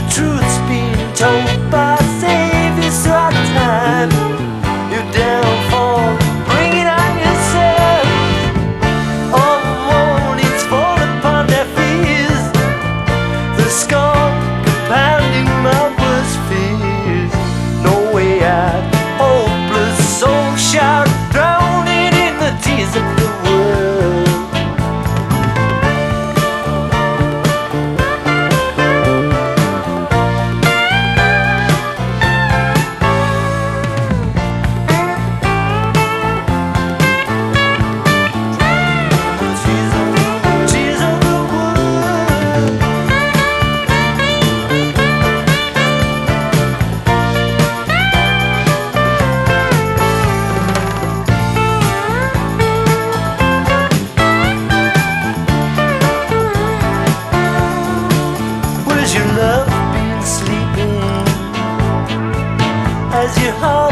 truth's being told by saviors throughout time. You're downfall, bring it on yourself. All warnings fall upon their fears. The scorn compounding my worst fears. No way out, hopeless soul shout, drowning in the tears of the world. Where's your love been sleeping? Has your heart